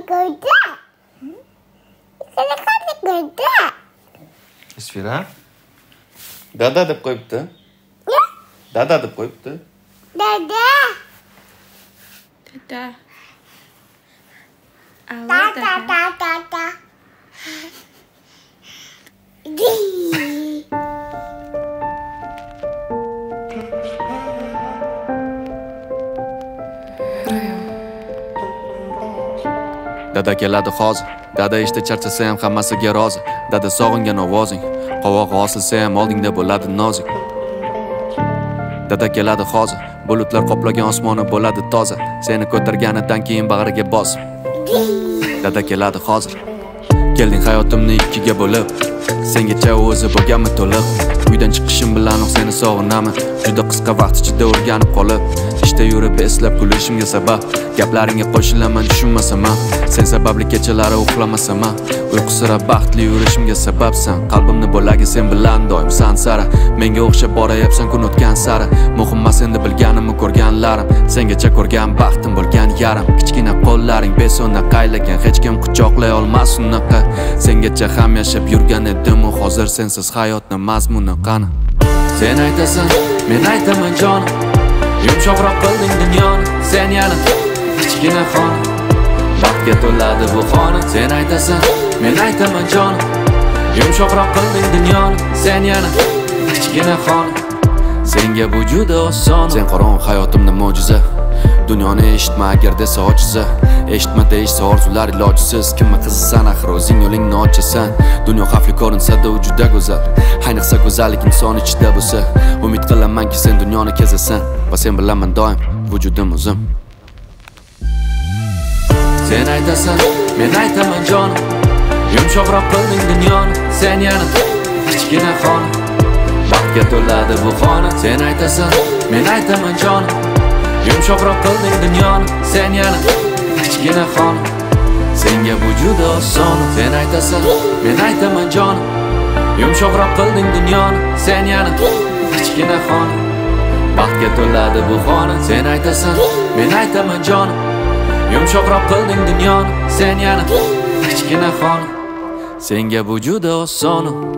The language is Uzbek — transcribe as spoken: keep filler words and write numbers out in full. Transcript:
ko'rdi. Seni qanday ko'rdi? Isfira. Dada deb qo'yibdi. Ne? Dada deb qo'yibdi. Dada. Dada. Da da da da da. Di. Dada keladi hozir. Dada ishda charchasa ham hammasiga rozi. Dada sog'ingan ovozing, qovog'i osilsa ham oldingda bo'ladi nozik. Dada keladi hozir. Bulutlar qoplagan osmoni bo'ladi toza. Seni ko'targanidan keyin bag'riga bos. Dada keladi hozir. Kelding hayotimni ikkiga bo'lib. Sengacha o'zi bo'lganmi to'liq. Uydan chiqishim bilanoq seni sog'inaman. Juda qisqa vaqt ichida o'rganib qolib, ishda yurib eslab kulishimga sabab. Gaplaringga qo'shilaman tushunmasam ham, sen sababli kechalari uxlamasam ham, uyqusira baxtli yurishimga sababsan. Qalbimni bo'lagi sen bilan doim san sara. Menga o'xshab borayapsan kun o'tgan sari. Muhim emas endi bilganimni ko'rganlarim. Sengacha ko'rgan baxtim bo'lgan yarim. Kichkina qo'llaring besona qaylagan, hech kim quchoqlay olmas unaqa. Sengacha ham yashab yurgan edim, hozir sensiz hayotning mazmuni qani? Sen aytasan, men aytaman jonim. Yumshoqroq qilding dunyoni, sen yana kichkina xona. Baxtga to'ladi bu xona. Sen aytasan, men aytaman jonim. Yumshoqroq qilding dunyoni, sen yana kichkina xona. Senga bu juda oson. Sen qorong'u hayotimda mo'jiza. Dunyoni eshitma agar desa ojiza. Eshitma deyishsa orzular ilojisiz. Kimma qizisan axir o'zing yo'lingni ochasan. Dunyo xavfli ko'rinsa-da u juda go'zal. Ayniqsa go'zallik inson ichida bo'lsa. Umid qilamanki sen dunyoni kezasan va sen bilaman doim vujudim o'zim. Sen aytasan, men aytaman jonim. Yumshoqroq qilding dunyoni, sen yana kichkina xona. Baxtga to'ladi bu xona. Sen aytasan, men aytaman jonim. Yumshoqroq qilding dunyoni, sen yana kichkina xona. Senga bu juda oson. Sen aytasan, men aytaman jonim. Yumshoqroq qilding dunyoni, sen yana kichkina xona. Baxtga to'ladi bu xona. Sen aytasan, men aytaman jonim. Yumshoqroq qilding dunyoni, sen yana kichkina xona. Senga bu juda oson.